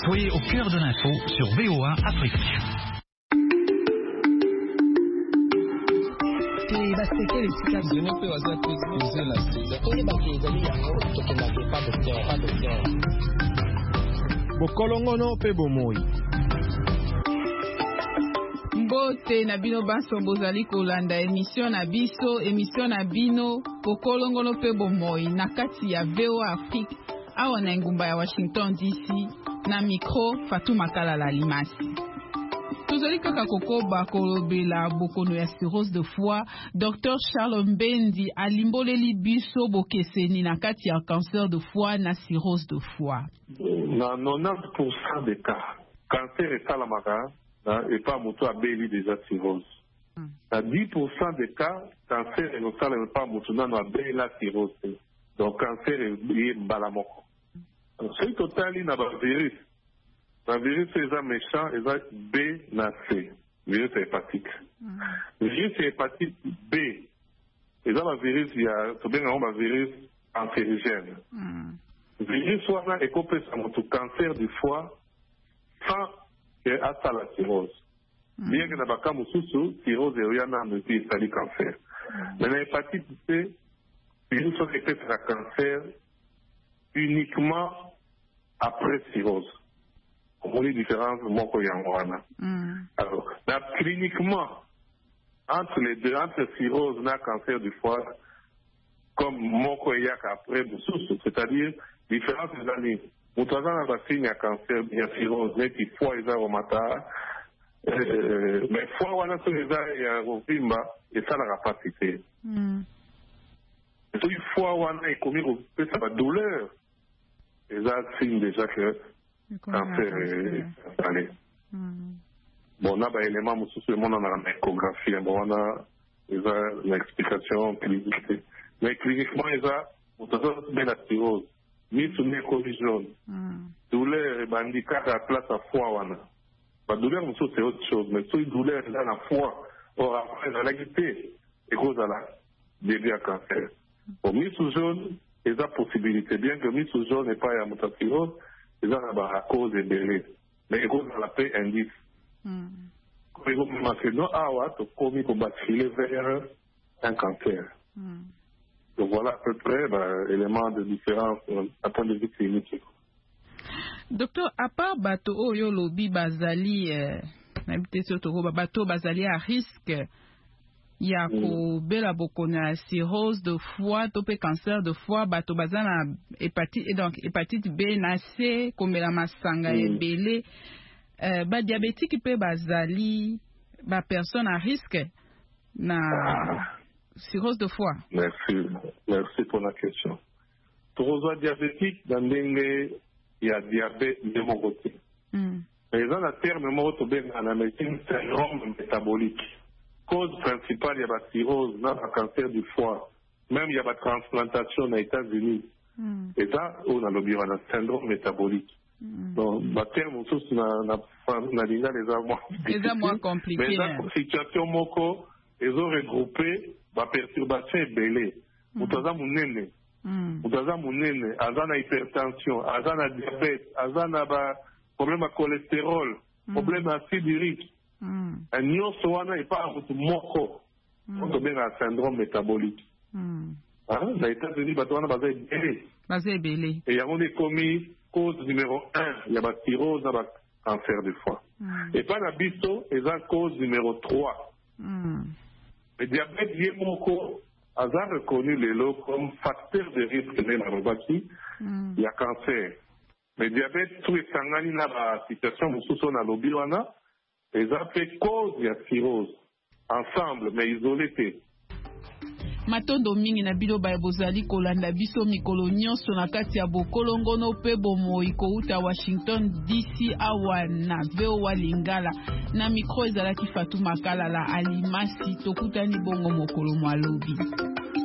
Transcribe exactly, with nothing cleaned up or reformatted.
Soyez au cœur de l'info sur V O A Afrique. Bokolongono pe bomoi. Mbote na bino baso bozali kolanda émission na biso émission na bino bokolongono pe bomoi na kati ya V O A Afrique awa na ngumba ya Washington D C na micro Fatou Makala la Limasi. Tozali kaka kokoba kolobela bokono ya cirrhose de foie. Docteur Charles Mbendi alimboleli biso bokeseni na kati ya cancer de foie na cirrhose de foie. Na quatre-vingt-dix pour cent des cas, cancer est à la maga et pas moto a béli déjà cirrhose. Na dix pour cent des cas, cancer est non pas moto na a béli la cirrhose. Donc cancer est balamoko. C'est total na ba virus. Le virus est méchant, il est B na C. Le virus est hépatique. Le virus est hépatite B. Et dans le virus, il y a tout bien un virus cancérigène. Le virus soit est compris sur cancer du foie sans qu'il y ait la cirrhose. Bien que dans le cas de cirrhose, il y a un petit cancer. Mais l'hépatite C, le virus soit est un cancer uniquement après cirrhose. On a une différence moko yangwana. Alors, là, cliniquement, entre les deux, entre cirrhose et cancer du foie, comme moko yak après de sous, c'est-à-dire différence des années. Moutazan a vaccine à cancer, il y a cirrhose, mais qui foie ils ont mata, mais foie wana sur les a il y a rovimba et ça la capacité. Et foie wana est commis au peu ça va douleur. Et ça signe déjà que cancer est installé. Bon, on a des éléments, on a une échographie, on a une explication clinique. Mais cliniquement, il y a la cirrhose, mis sous une collision, douleur et handicap à la place à foie. La douleur, c'est autre chose, mais si la douleur est dans la foie, or après, la légalité, et cause à la début à cancer. Pour mis sous jaune, il y a possibilité, bien que mis sous jaune n'est pas à la cirrhose, il y a la cause est belle. Mais il y a la paix indice. Comme il y a marqué, non, ah ouais, tu commis pour basculer vers un cancer. Donc voilà à peu près l'élément de différence à point de vue clinique. Docteur, à part bateau oyo lobi bazali, n'habitez surtout bateau bazali à risque. Il y a ko bela bokona cirrhose de foie, topé cancer de foie, bato bazana hépatite et donc hépatite B na C, comme la masanga mm. ebele, euh, ba diabétique pe bazali, ba personne à risque na cirrhose de foie. Merci, merci pour la question. Pour les diabétiques, dans il y a diabète hémolytique. Mm. Mais dans le terme hémolytique en médecine, c'est un syndrome métabolique. Cause principale, il y a la cirrhose, dans le cancer du foie. Même il y a la transplantation aux États-Unis. Mm. Et ça, on a le syndrome métabolique. Mm. Donc, le terme, on a les moins compliqués. Mais dans la situation, ils ont regroupé la perturbation est belée. Vous avez mon vous avez mon nez, azan a hypertension, azan a diabète, azan a problème à cholestérol, problème acide urique. Un nyonso wana est pas un moko. On a bien un syndrome métabolique. Les États-Unis, ils ont basé belé. Basé belé. Et il y a des commis cause numéro un, il y a la cirrhose, il y a le cancer du foie. Et pas la bisto, il y a cause numéro trois. Le diabète yemoko a reconnu les lots comme facteur de risque de la il y a cancer. Le diabète, tout est sangani dans la situation où nous sommes à l'obiwana, ils ont fait cause de la cirrhose. Ensemble, mais isolés. Matondo mingi na bilo ba bozali kolanda biso mikolo nyonso na kati ya bokolongono pe bomoi kouta Washington D C awa na V O A Lingala na mikro ezalaki Fatou Makala la Alimasi tokutani bongo mokolo mwalobi.